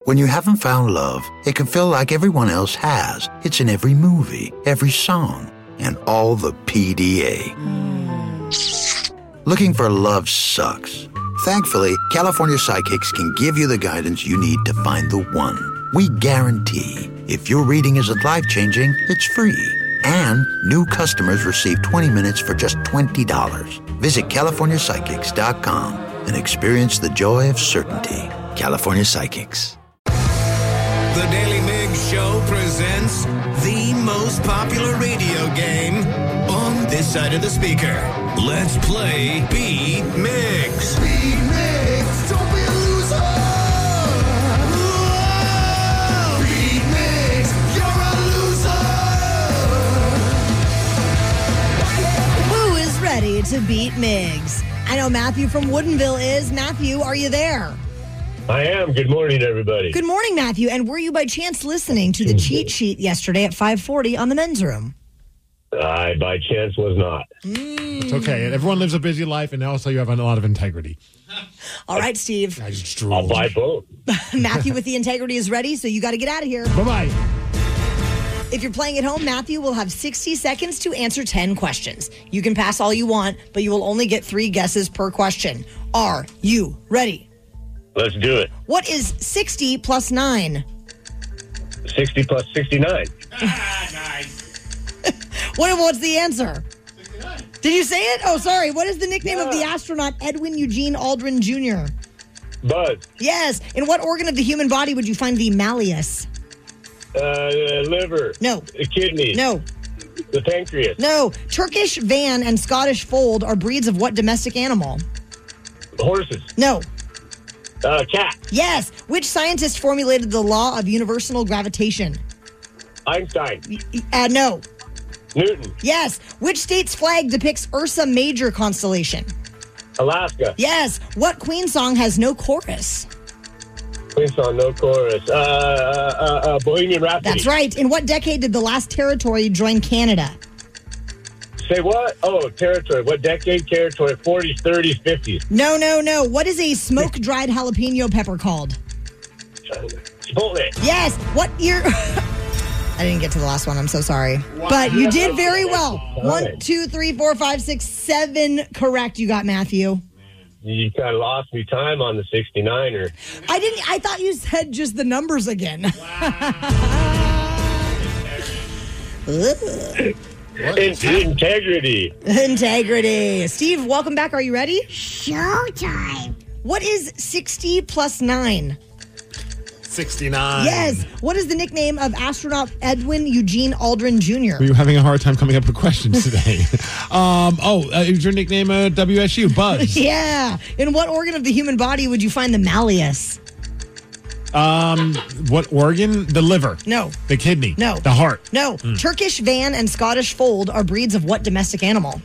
When you haven't found love, it can feel like everyone else has. It's in every movie, every song, and all the PDA. Looking for love sucks. Thankfully, California Psychics can give you the guidance you need to find the one. We guarantee if your reading isn't life-changing, it's free. And new customers receive 20 minutes for just $20. Visit CaliforniaPsychics.com and experience the joy of certainty. California Psychics. The Daily Migs Show presents the most popular radio game on this side of the speaker. Let's play Beat Migs. Beat Migs, don't be a loser. Whoa. Beat Migs, you're a loser. Who is ready to beat Migs? I know Matthew from Woodinville is. Matthew, are you there? I am. Good morning, everybody. Good morning, Matthew. And were you by chance listening to the cheat sheet yesterday at 5:40 on the men's room? I, by chance, was not. It's okay. Everyone lives a busy life, and also you have a lot of integrity. All right, Steve. I just I'll drooled. buy both. Matthew with the integrity is ready, so you got to get out of here. Bye-bye. If you're playing at home, Matthew will have 60 seconds to answer 10 questions. You can pass all you want, but you will only get 3 guesses per question. Are you ready? Let's do it. What is 60 plus 9? 60 plus 69. What's the answer? 69. Did you say it? Oh, sorry. What is the nickname of the astronaut Edwin Eugene Aldrin Jr.? Buzz. Yes. In what organ of the human body would you find the malleus? Liver. No. The kidney. No. The pancreas. No. Turkish van and Scottish fold are breeds of what domestic animal? Horses. No. Cat. Yes. Which scientist formulated the law of universal gravitation? Einstein. No. Newton. Yes. Which state's flag depicts Ursa Major constellation? Alaska. Yes. What Queen song has no chorus? Queen song, no chorus. Bohemian Rhapsody. That's right. In what decade did the last territory join Canada? Say what? Oh, territory. What decade? Territory. 40s, 30s, 50s. No. What is a smoke-dried jalapeno pepper called? Chipotle. Yes. What year? I didn't get to the last one. I'm so sorry. But you did very well. 1, 2, 3, 4, 5, 6, 7 correct. You got, Matthew. You kind of lost me time on the 69er. I didn't. I thought you said just the numbers again. Integrity. Integrity. Steve, welcome back. Are you ready? Showtime. What is 60 plus 9? 69. Yes. What is the nickname of astronaut Edwin Eugene Aldrin Jr.? Were you having a hard time coming up with questions today? Is your nickname WSU? Buzz. Yeah. In what organ of the human body would you find the malleus? What organ? The liver. No. The kidney. No. The heart. No. Turkish van and Scottish fold are breeds of what domestic animal?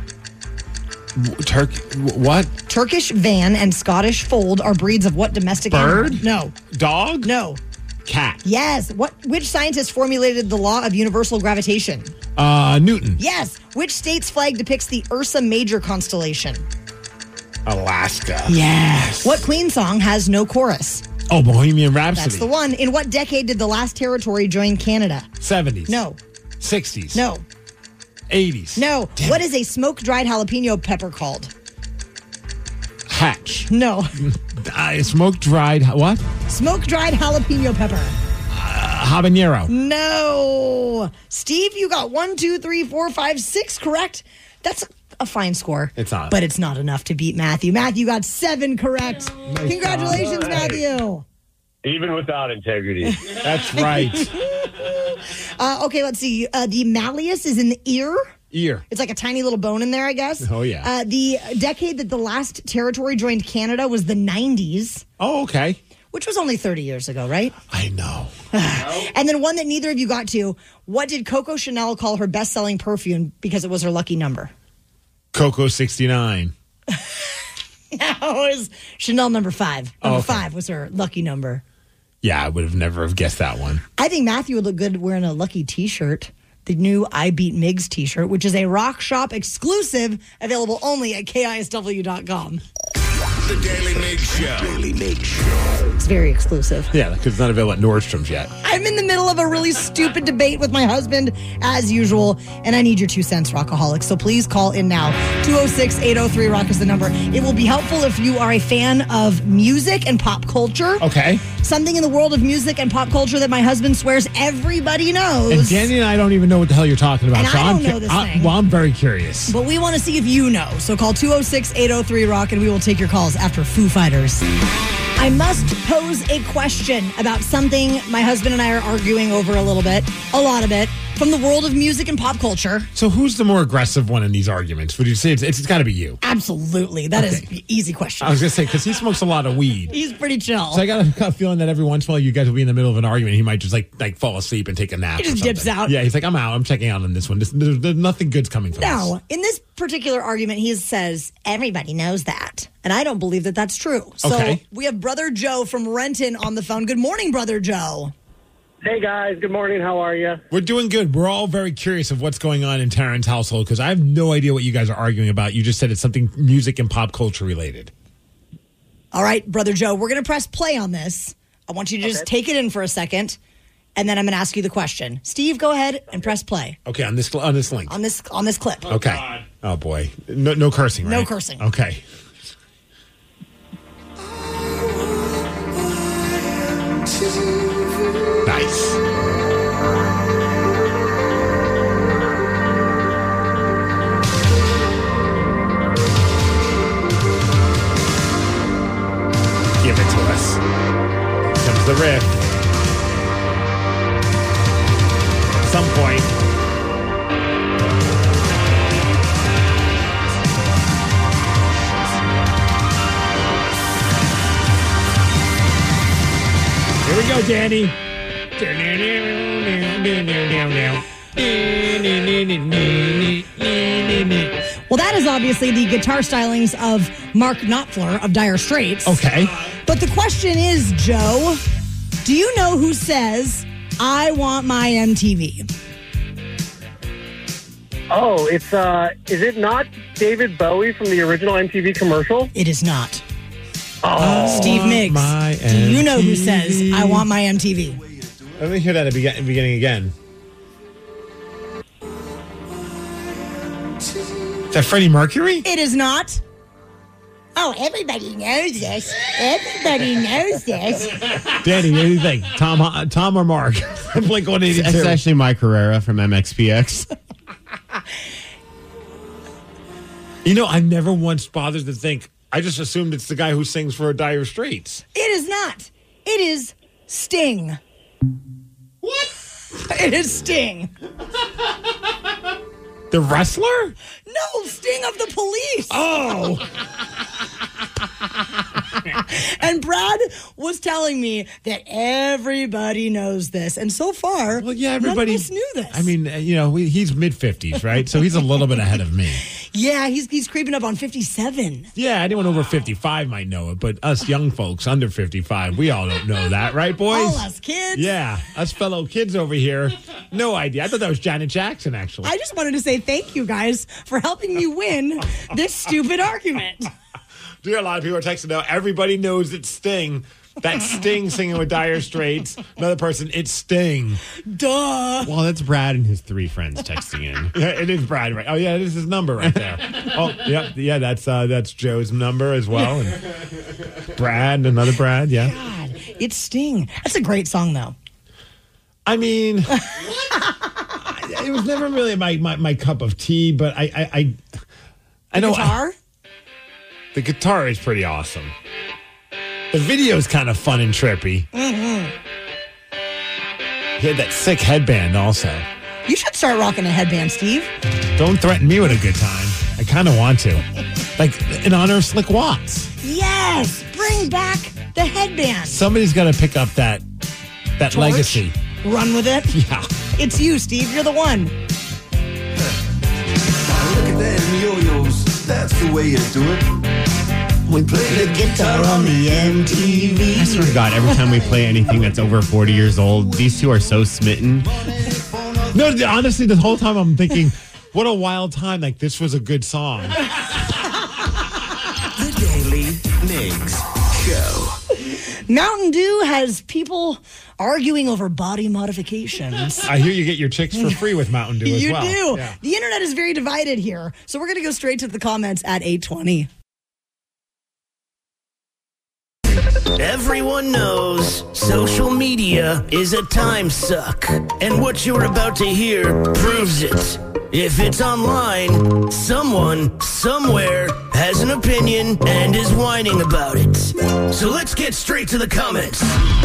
What? Turkish van and Scottish fold are breeds of what domestic Bird? animal? No. Dog? No. Cat. Yes. Which scientist formulated the law of universal gravitation? Newton. Yes. Which state's flag depicts the Ursa Major constellation? Alaska. Yes. What Queen song has no chorus? Oh, Bohemian Rhapsody. That's the one. In what decade did the last territory join Canada? 70s. No. 60s. No. 80s. No. Damn What it. is a smoke-dried jalapeno pepper called? Hatch. No. Smoke-dried, what? Smoke-dried jalapeno pepper. Habanero. No. Steve, you got 1, 2, 3, 4, 5, 6 correct. That's a fine score. It's not. But it's not enough to beat Matthew. Matthew got 7 correct. Nice Congratulations, job. Matthew. Even without integrity. That's right. Okay, let's see. The malleus is in the ear. Ear. It's like a tiny little bone in there, I guess. Oh, yeah. The decade that the last territory joined Canada was the 90s, Oh, okay. which was only 30 years ago, right? I know. And then one that neither of you got to. What did Coco Chanel call her best-selling perfume because it was her lucky number? Coco 69. That was Chanel number 5. Number okay. 5 was her lucky number. Yeah, I would have never have guessed that one. I think Matthew would look good wearing a lucky t-shirt. The new I Beat Migs t-shirt, which is a Rock Shop exclusive, available only at KISW.com. The Daily Mig Show. Daily Mig Show. It's very exclusive. Yeah, because it's not available at Nordstrom's yet. I'm in the middle of a really stupid debate with my husband, as usual, and I need your 2 cents, Rockaholics. So please call in now. 206-803-ROCK is the number. It will be helpful if you are a fan of music and pop culture. Okay. Something in the world of music and pop culture that my husband swears everybody knows. And Danny and I don't even know what the hell you're talking about. And so I don't know this thing. Well, I'm very curious. But we want to see if you know. So call 206-803-ROCK and we will take your calls after Foo Fighters. I must pose a question about something my husband and I are arguing over a lot of it, from the world of music and pop culture. So who's the more aggressive one in these arguments? Would you say it's got to be you? Absolutely. That is an easy question. I was going to say, because he smokes a lot of weed. He's pretty chill. So I got a feeling that every once in a while you guys will be in the middle of an argument. He might just like fall asleep and take a nap. He just or dips out. Yeah, he's like, I'm out. I'm checking out on this one. There's nothing good's coming from this. No, in this particular argument, he says, everybody knows that. And I don't believe that that's true. So Okay. we have Brother Joe from Renton on the phone. Good morning, Brother Joe. Hey, guys. Good morning. How are you? We're doing good. We're all very curious of what's going on in Taryn's household because I have no idea what you guys are arguing about. You just said it's something music and pop culture related. All right, Brother Joe, we're going to press play on this. I want you to just take it in for a second, and then I'm going to ask you the question. Steve, go ahead and press play Okay, on this link. on this clip. Okay. God. Oh boy. No cursing, right? No cursing. Okay. Nice. Give it to us. Here comes the riff. At some point. Here we go, Danny. Well, that is obviously the guitar stylings of Mark Knopfler of Dire Straits. Okay. But the question is, Joe, do you know who says, I want my MTV? Oh, it's is it not David Bowie from the original MTV commercial? It is not. Oh, Steve Miggs, my do you know who MTV? says, I want my MTV? Let me hear that at the beginning again. Is that Freddie Mercury? It is not. Oh, everybody knows this. Everybody knows this. Danny, what do you think? Tom or Mark? Blink 182. It's actually Mike Herrera from MXPX. You know, I never once bothered to think. I just assumed it's the guy who sings for Dire Straits. It is not. It is Sting. What? It is Sting. The wrestler? No, Sting of the Police. Oh. And Brad was telling me that everybody knows this. And so far, Well, yeah, everybody none of us knew this. I mean, you know, he's mid-50s, right? So he's a little bit ahead of me. yeah, he's creeping up on 57. Yeah, anyone over 55 might know it, but us young folks under 55, we all don't know that, right, boys? All us kids. Yeah, us fellow kids over here, no idea. I thought that was Janet Jackson, actually. I just wanted to say thank you guys for helping me win this stupid argument. Do a lot of people are texting now. Everybody knows it's Sting. That's Sting singing with Dire Straits. Another person, it's Sting. Duh. Well, that's Brad and his 3 friends texting in. Yeah, it is Brad, right? Oh, yeah, this is his number right there. Oh, yep, yeah, that's Joe's number as well. And Brad, another Brad, yeah. God, it's Sting. That's a great song, though. I mean, it was never really my cup of tea, but I know Guitar? the guitar is pretty awesome. The video is kind of fun and trippy. Mm-hmm. He had that sick headband also. You should start rocking a headband, Steve. Don't threaten me with a good time. I kind of want to. Like, in honor of Slick Watts. Yes, bring back the headband. Somebody's got to pick up that Torch. legacy. Run with it. Yeah. It's you, Steve. You're the one. Look at them yo-yos, that's the way you do it. We play the guitar on the MTV. I swear to God, every time we play anything that's over 40 years old, these two are so smitten. No, honestly, the whole time I'm thinking, what a wild time. Like, this was a good song. The Daily Mig. Mountain Dew has people arguing over body modifications. I hear you get your chicks for free with Mountain Dew as You well. do. Yeah. The internet is very divided here. So we're going to go straight to the comments at 8:20. Everyone knows social media is a time suck, and what you're about to hear proves it. If it's online, someone, somewhere, has an opinion and is whining about it. So let's get straight to the comments.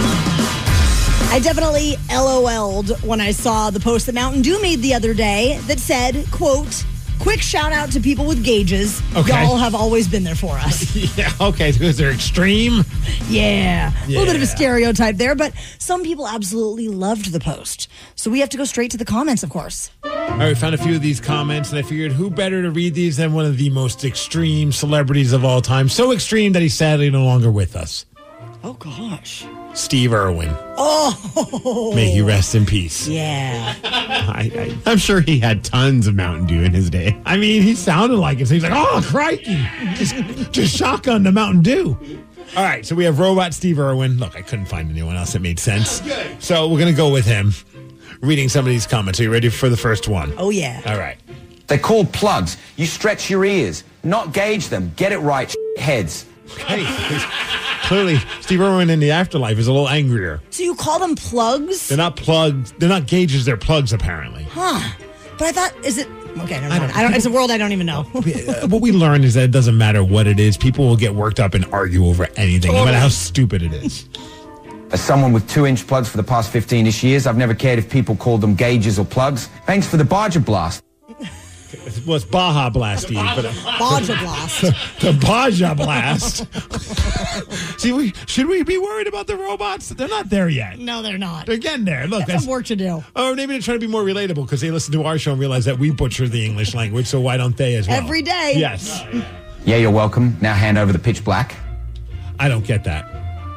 I definitely LOL'd when I saw the post that Mountain Dew made the other day that said, quote, quick shout out to people with gauges. Okay. Y'all have always been there for us. Yeah, okay, because they're extreme. Yeah. A little bit of a Yeah. stereotype there, but some people absolutely loved the post. So we have to go straight to the comments, of course. All right, we found a few of these comments, and I figured who better to read these than one of the most extreme celebrities of all time. So extreme that he's sadly no longer with us. Oh, gosh. Steve Irwin. Oh. May he rest in peace. Yeah. I'm sure he had tons of Mountain Dew in his day. I mean, he sounded like it. So he's like, oh, crikey. Just shotgun to Mountain Dew. All right, so we have Robot Steve Irwin. Look, I couldn't find anyone else that made sense. So we're going to go with him. Reading some of these comments. Are you ready for the first one? Oh, yeah. All right. They're called plugs. You stretch your ears, not gauge them. Get it right, heads. Hey, clearly, Steve Irwin in the afterlife is a little angrier. So you call them plugs? They're not plugs. They're not gauges. They're plugs, apparently. Huh. But I thought, is it... Okay, never mind. I don't, it's a world I don't even know. What we learned is that it doesn't matter what it is. People will get worked up and argue over anything, no matter how stupid it is. As someone with 2-inch plugs for the past 15-ish years, I've never cared if people called them gauges or plugs. Thanks for the Baja Blast. Well, it's Baja Blast, Steve. But Baja Blast. the Baja Blast. See, should we be worried about the robots? They're not there yet. No, they're not. They're getting there. Look, That's some work to do. Or maybe they're trying to be more relatable because they listen to our show and realize that we butcher the English language, so why don't they as well? Every day. Yes. Yeah, you're welcome. Now hand over the pitch black. I don't get that.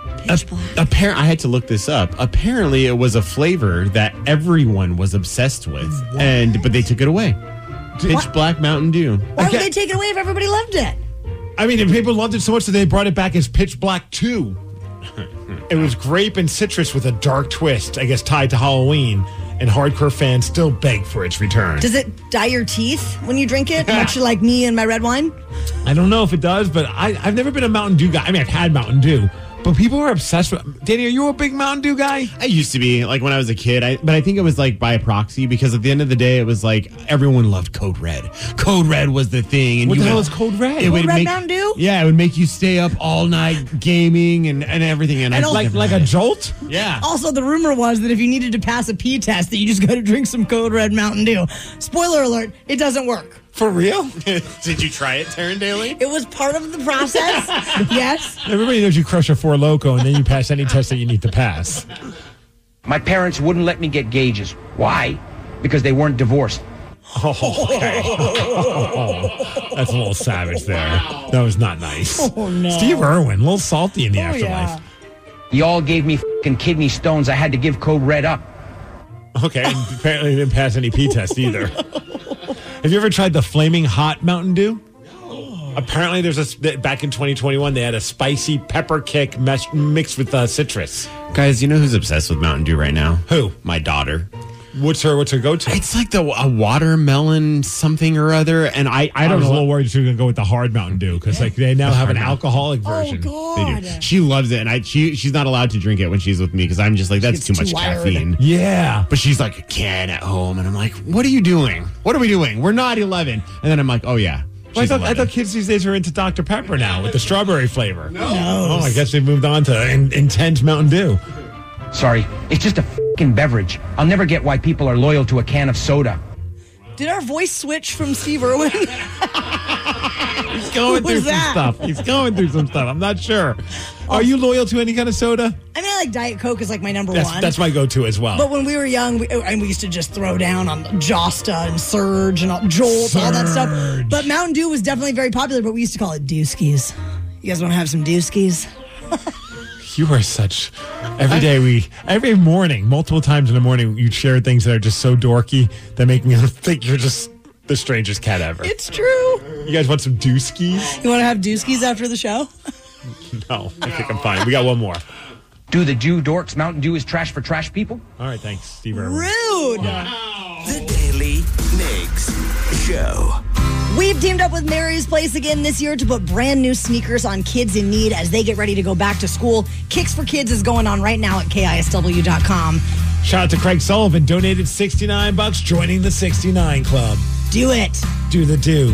I had to look this up. Apparently, it was a flavor that everyone was obsessed with, but they took it away. Pitch Black Mountain Dew. Why would they take it away if everybody loved it? I mean, if people loved it so much that they brought it back as Pitch Black 2. It was grape and citrus with a dark twist, I guess tied to Halloween, and hardcore fans still beg for its return. Does it dye your teeth when you drink it, much like me and my red wine? I don't know if it does, but I've never been a Mountain Dew guy. I mean, I've had Mountain Dew, but people are obsessed with... Danny, are you a big Mountain Dew guy? I used to be, like when I was a kid, but I think it was like by proxy because at the end of the day, it was like everyone loved Code Red. Code Red was the thing. And What the hell is Code Red? It would Code Red make, Mountain Dew? Yeah, it would make you stay up all night gaming and everything. And Like a jolt? Yeah. Also, the rumor was that if you needed to pass a pee test, that you just got to drink some Code Red Mountain Dew. Spoiler alert, it doesn't work. For real? Did you try it, Taryn Daly? It was part of the process. Yes. Everybody knows you crush a Four Loko and then you pass any test that you need to pass. My parents wouldn't let me get gauges. Why? Because they weren't divorced. Oh, okay. That's a little savage there. That was not nice. Oh, no. Steve Irwin, a little salty in the afterlife. Y'all gave me f***ing kidney stones. I had to give Code Red up. Okay, and apparently didn't pass any pee test either. Have you ever tried the Flaming Hot Mountain Dew? No. Apparently back in 2021, they had a spicy pepper kick mixed with citrus. Guys, you know who's obsessed with Mountain Dew right now? Who? My daughter. What's her go-to? It's like a watermelon something or other, and I I don't was a know. little worried she was going to go with the hard Mountain Dew because they now have an alcoholic version. Oh, They God. do. She loves it, and she's not allowed to drink it when she's with me because I'm just like, that's She too gets much too wired. caffeine. Yeah. But she's like, a can at home, and I'm like, what are you doing? What are we doing? We're not 11. And then I'm like, oh yeah. Well, she's I 11. thought kids these days are into Dr. Pepper now with the strawberry flavor. No. Oh, I guess they've moved on to intense Mountain Dew. Sorry, it's just a f***ing beverage. I'll never get why people are loyal to a can of soda. Did our voice switch from Steve Irwin? He's going Who through was some that? stuff. He's going through some stuff. I'm not sure. Are you loyal to any kind of soda? I mean, I like Diet Coke is like my number one. That's my go-to as well. But when we were young, we used to just throw down on Josta and Surge and Jolt, all that stuff. Surge. But Mountain Dew was definitely very popular, but we used to call it Dewskis. You guys want to have some Dewskis? You are such... Every morning, multiple times in the morning, you share things that are just so dorky that make me think you're just the strangest cat ever. It's true. You guys want some Dewskis? You want to have Dewskis after the show? No, I think I'm fine. We got one more. Do the Jew dorks Mountain Dew is trash for trash people? All right, thanks, Steve Irwin. Rude. The Daily Migs Show. We've teamed up with Mary's Place again this year to put brand new sneakers on kids in need as they get ready to go back to school. Kicks for Kids is going on right now at KISW.com. Shout out to Craig Sullivan, donated $69, joining the 69 Club. Do it. Do the do.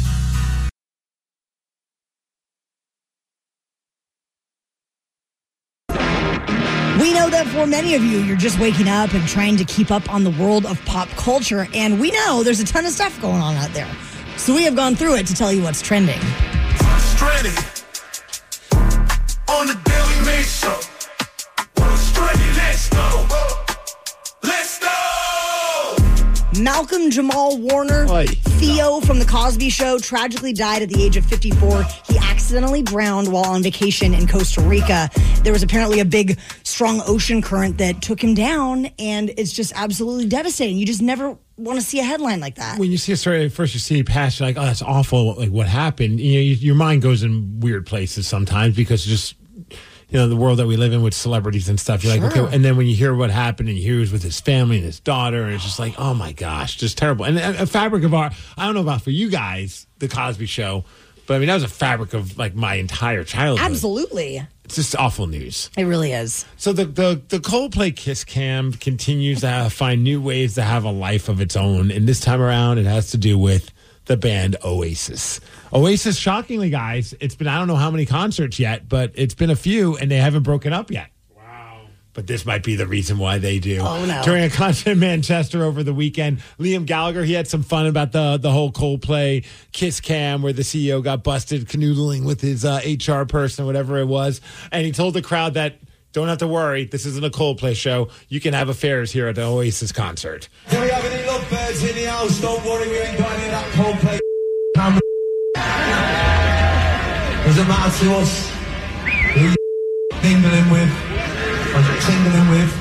We know that for many of you, you're just waking up and trying to keep up on the world of pop culture. And we know there's a ton of stuff going on out there. So we have gone through it to tell you what's trending. Stranded on the Daily Mig Show. Stranded, let's go. Let's go. Malcolm Jamal Warner, Oy. Theo from The Cosby Show, tragically died at the age of 54. He accidentally drowned while on vacation in Costa Rica. There was apparently a big, strong ocean current that took him down, and it's just absolutely devastating. You just never want to see a headline like that. When you see a story, first you see past, you're like, oh, that's awful, like what happened. You know, your mind goes in weird places sometimes because just, you know, the world that we live in with celebrities and stuff. You're like, okay. And then when you hear what happened and you hear he was with his family and his daughter, and it's just like, oh my gosh, just terrible. And a fabric of art, I don't know about for you guys, The Cosby Show, but I mean, that was a fabric of like my entire childhood. Absolutely. It's just awful news. It really is. So the Coldplay Kiss Cam continues to find new ways to have a life of its own. And this time around, it has to do with the band Oasis. Oasis, shockingly, guys, it's been, I don't know how many concerts yet, but it's been a few, and they haven't broken up yet. Wow. But this might be the reason why they do. Oh, no. During a concert in Manchester over the weekend, Liam Gallagher, he had some fun about the whole Coldplay Kiss Cam where the CEO got busted canoodling with his HR person or whatever it was. And he told the crowd that, don't have to worry, this isn't a Coldplay show. You can have affairs here at the Oasis concert. Do we have any lovebirds in the house? Don't worry, we ain't got any of that Coldplay. Doesn't matter to us who you tingling with, or tingling with,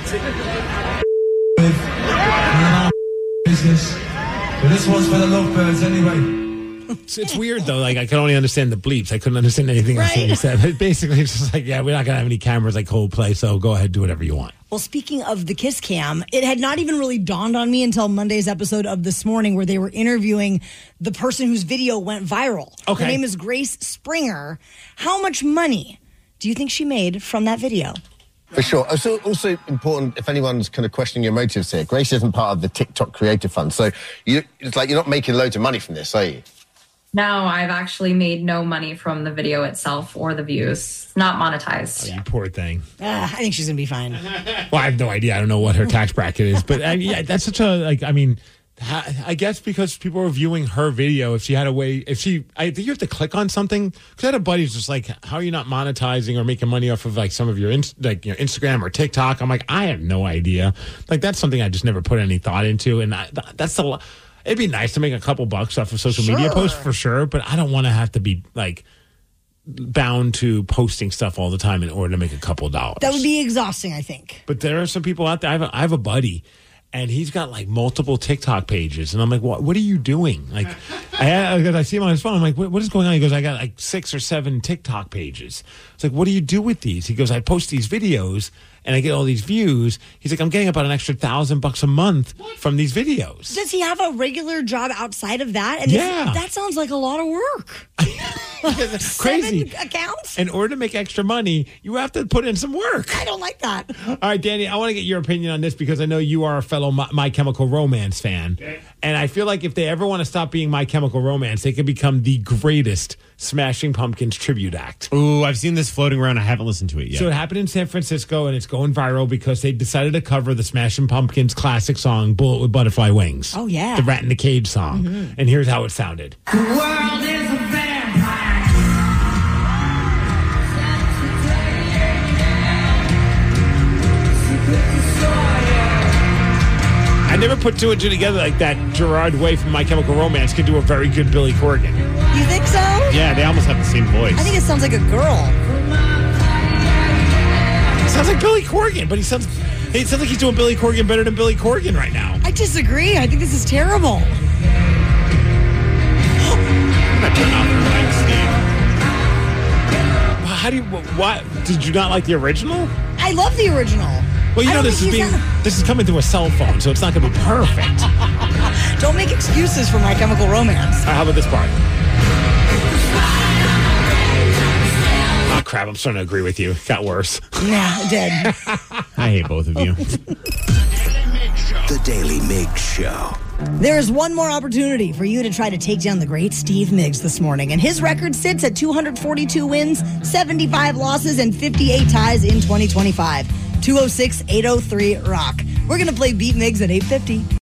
none of our business. But this one's for the lovebirds anyway. It's weird, though. Like, I could only understand the bleeps. I couldn't understand anything else that you said. But basically, it's just like, yeah, we're not going to have any cameras like Coldplay, so go ahead, do whatever you want. Well, speaking of the Kiss Cam, it had not even really dawned on me until Monday's episode of This Morning where they were interviewing the person whose video went viral. Okay. Her name is Grace Springer. How much money do you think she made from that video? For sure. It's also important if anyone's kind of questioning your motives here. Grace isn't part of the TikTok Creator Fund, so it's like you're not making loads of money from this, are you? No, I've actually made no money from the video itself or the views. It's not monetized. Oh, you poor thing. I think she's going to be fine. Well, I have no idea. I don't know what her tax bracket is. But yeah, that's such a, like, I mean, I guess because people are viewing her video, if she had a way, I think you have to click on something. Because I had a buddy who's just like, how are you not monetizing or making money off of like some of your Instagram or TikTok? I'm like, I have no idea. Like, that's something I just never put any thought into. And that's a lot. It'd be nice to make a couple bucks off of social media posts for sure, but I don't want to have to be like bound to posting stuff all the time in order to make a couple dollars. That would be exhausting, I think. But there are some people out there. I have a buddy, and he's got like multiple TikTok pages, and I'm like, what are you doing? Like, I see him on his phone. I'm like, what is going on? He goes, I got like 6 or 7 TikTok pages. It's like, what do you do with these? He goes, I post these videos. And I get all these views. He's like, I'm getting about an extra $1,000 a month from these videos. Does he have a regular job outside of that? And yeah. That sounds like a lot of work. Crazy. 7 accounts? In order to make extra money, you have to put in some work. I don't like that. All right, Danny, I want to get your opinion on this because I know you are a fellow My Chemical Romance fan. Okay. And I feel like if they ever want to stop being My Chemical Romance, they could become the greatest Smashing Pumpkins tribute act. Ooh, I've seen this floating around. I haven't listened to it yet. So it happened in San Francisco, and it's going viral because they decided to cover the Smashing Pumpkins classic song, Bullet with Butterfly Wings. Oh, yeah. The Rat in the Cage song. Mm-hmm. And here's how it sounded. The world is a vampire. I never put 2 and 2 together like that. Gerard Way from My Chemical Romance could do a very good Billy Corgan. You think so? Yeah, they almost have the same voice. I think it sounds like a girl. It sounds like Billy Corgan, but it sounds like he's doing Billy Corgan better than Billy Corgan right now. I disagree. I think this is terrible. I'm not turning off your lights, Steve. how do you? What did you not like the original? I love the original. Well, you know this is coming through a cell phone, so it's not going to be perfect. Don't make excuses for My Chemical Romance. How about this part? Oh crap! I'm starting to agree with you. It got worse. Yeah, it did. I hate both of you. The Daily Mix Show. There is one more opportunity for you to try to take down the great Steve Miggs this morning. And his record sits at 242 wins, 75 losses, and 58 ties in 2025. 206-803-ROCK. We're going to play Beat Miggs at 8:50.